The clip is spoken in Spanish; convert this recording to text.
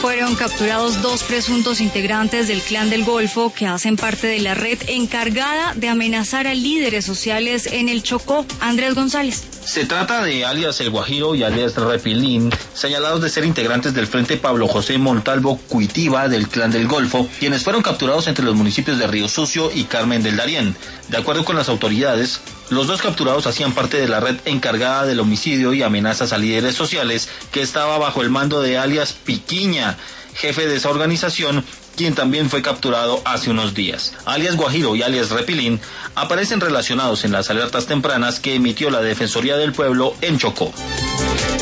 fueron capturados 2 presuntos integrantes del Clan del Golfo que hacen parte de la red encargada de amenazar a líderes sociales en el Chocó. Andrés González. Se trata de alias El Guajiro y alias Repilín, señalados de ser integrantes del Frente Pablo José Montalvo Cuitiva del Clan del Golfo, quienes fueron capturados entre los municipios de Río Sucio y Carmen del Darién. De acuerdo con las autoridades, los 2 capturados hacían parte de la red encargada del homicidio y amenazas a líderes sociales, que estaba bajo el mando de alias Piquiña, jefe de esa organización, quien también fue capturado hace unos días. Alias Guajiro y alias Repilín aparecen relacionados en las alertas tempranas que emitió la Defensoría del Pueblo en Chocó.